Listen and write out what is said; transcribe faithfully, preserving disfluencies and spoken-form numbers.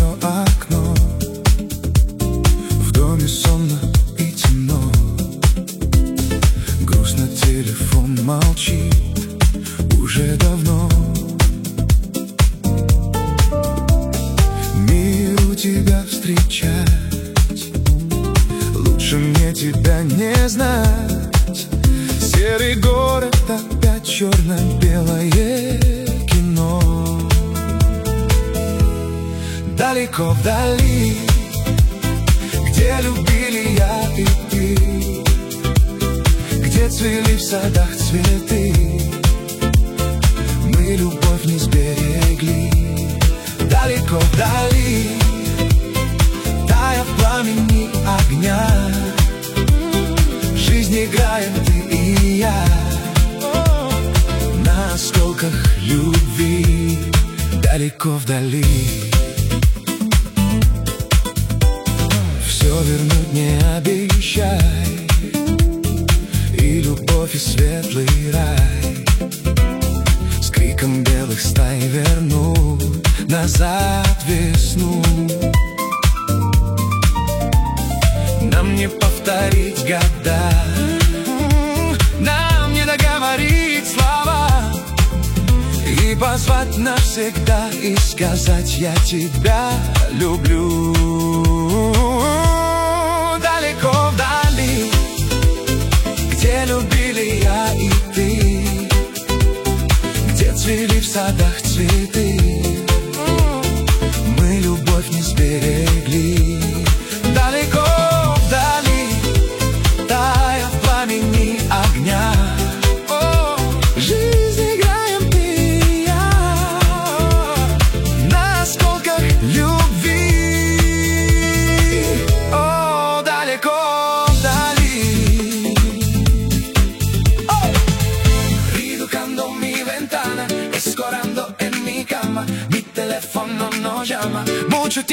мое окно. В доме сонно и темно. Грустно телефон молчит уже давно. Миру тебя встречать, лучше мне тебя не знать. Серый город, опять черно-белое кино. Далеко вдали, где любили я и ты, где цвели в садах цветы, мы любовь не сберегли. Далеко вдали, тая в пламени огня, жизнь играем ты и я на осколках любви. Далеко вдали, все вернуть не обещай, и любовь, и светлый рай с криком белых стай вернут назад весну. Нам не повторить года, нам не договорить слова и позвать навсегда и сказать: я тебя люблю. Далеко вдали, где любили я и ты, где цвели в садах цветы, мы любовь не сберегли. Далеко вдали, тая в пламени огня, жизнь играем ты и я на осколках любви. О, далеко vdali. Oh! Rido quando mi ventana, scorando en mi cama, mi telefono no llama. Mucho